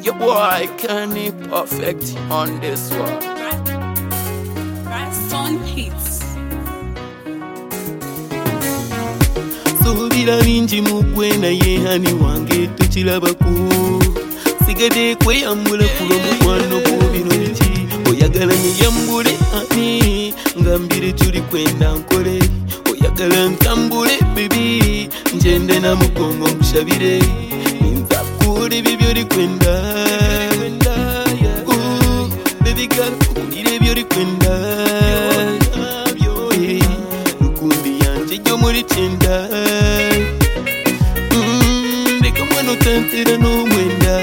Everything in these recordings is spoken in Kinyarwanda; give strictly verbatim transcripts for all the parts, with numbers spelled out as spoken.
Your boy Kenny Perfect on this one. Raston Hits. Subira bingi mugwe naye hani wange tukirabaku sigade kweyambula kulo mukwano gwo bino biki oyagala nyambule ani ngambire tuli kwenda nkole oyagala ntambule bibi njende na mugongo mushabire ninza kule bibyo likwenda baby girl kulire byo likwenda lukumbi yanje gyo muri cyenda ndeka mwana utantira n'umwenda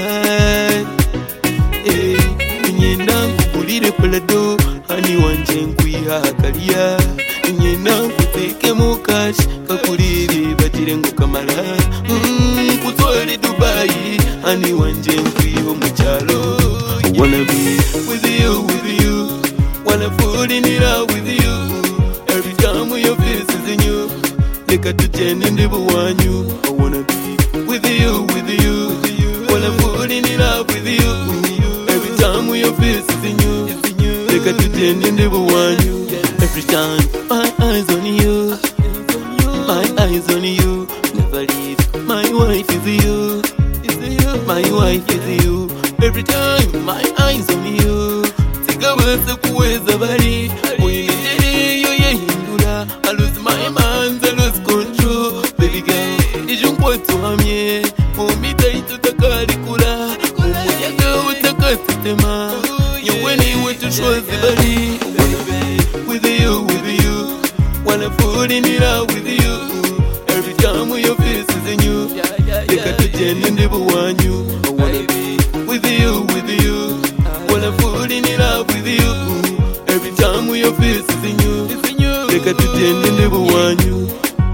nyenda nkugulire palado hani wanje nkwiha kaliya nyenda nkuteke mu cash kakulire batire ngo kamara kutwale Dubai hani wanje nkwiho mu cyalo wanna be with you with you wanna fall in love with you every time your face is in you leka tugende ndibu wanyu I wanna be with you with you wanna fall in love with you every time your face is in you leka tugende ndibu wanyu every time my eyes on you my eyes on you never leave my wife is you my wife is you every time my eyes on you sigaweza kuweza bali uyinjiri yo yehindura I lose my mind I lose control baby girl ijunkwa tuhamye mumita itutakarikura umuyaga utakasitema yewe niwe tushozi bali with you with you wanna fall in love with you every time your face is in you leka tugende ndibu wanyu I wanna be with you with you wanna fall in love with you every time your face is in you leka tugende ndibu wanyu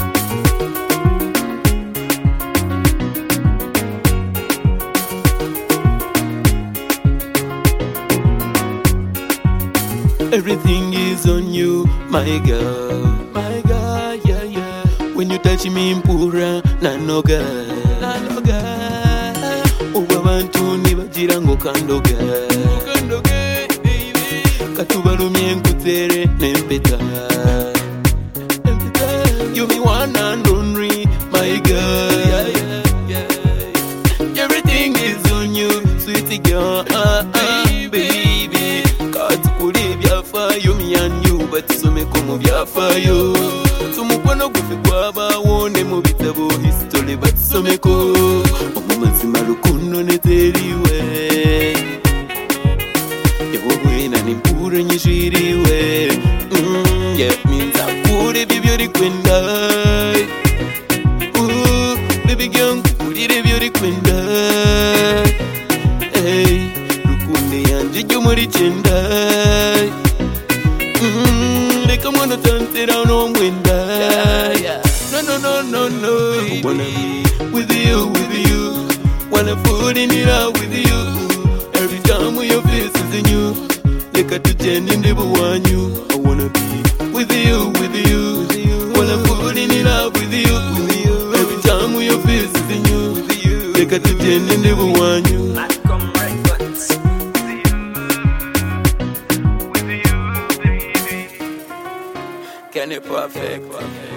everything is on you my girl my girl yeah yeah when you touch me mpura nanoga nanoga uba bantu nibagira ngo kandoga kandoga baby katubalumye nkutere nempeta nempeta you me one and only my girl yeah yeah yeah everything is on you sweetie girl uh, uh, baby katukuri byafayo me and you batusome ko mu byafayo tumukono gufi kwabawone mu bitabo history batusome ko mazima rukundo neteriwe yewe nani pure nyishiriwe mm, yeah minza kure bibyo likwenda uh baby girl kure bibyo likwenda hey rukunde yanje gyo muri cyenda mm leka mwana tantera no mwenda no no no no no wanna be with you with you wanna fall in love with you every time your face is in you leka tugende ndibu wanyu I wanna be with you with you wanna fall in love with you every time your face is in you leka tugende ndibu wanyu Kenny Perfect.